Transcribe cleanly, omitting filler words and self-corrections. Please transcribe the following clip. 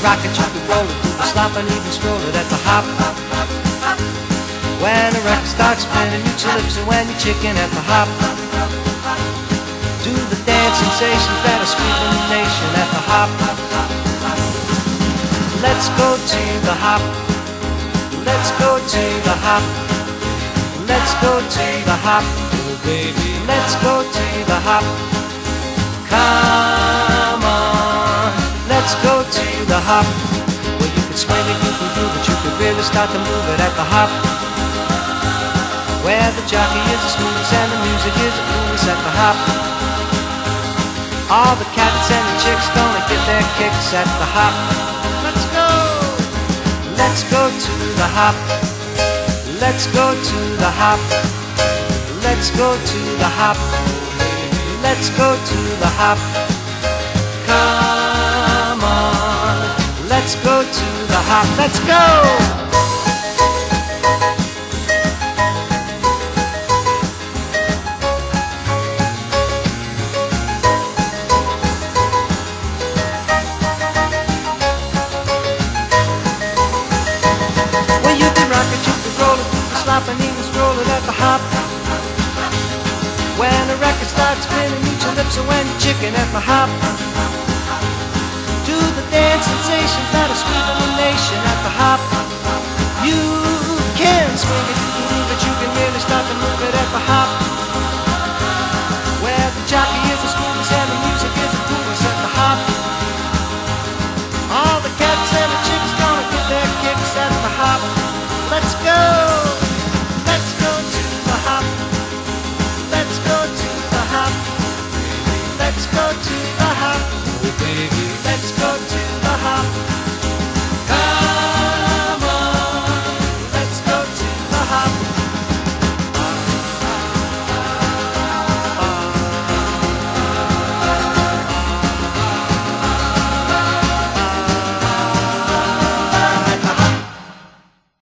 rock it, you can roll it, do the slop and even stroll it at the hop. When the record starts spinning, mute your lips and when you're chicken at the hop. Do the dance sensations that are sweeping the nation at the hop. Let's go to the hop. Let's go to the hop. Let's go to the hop. Oh baby, let's go to the hop. Come on, let's go to the hop. Well, you can swing it, you can groove it, you can really start to move it at the hop. Where the jockey is the smoothest and the music is the coolest at the hop. All the cats and the chicks gonna get their kicks at the hop. Let's go! Let's go to the hop. Let's go to the hop. Let's go to the hop. Let's go to the hop. Come on. Let's go to the hop. Let's go! And even stroll it at the hop. When the record starts spinning, mute your lips and when you're chicken at the hop. Do the dance sensations that are sweeping the nation at the hop. You can swing it, you can move it, you can really start to move it at the hop. Where the jockey is a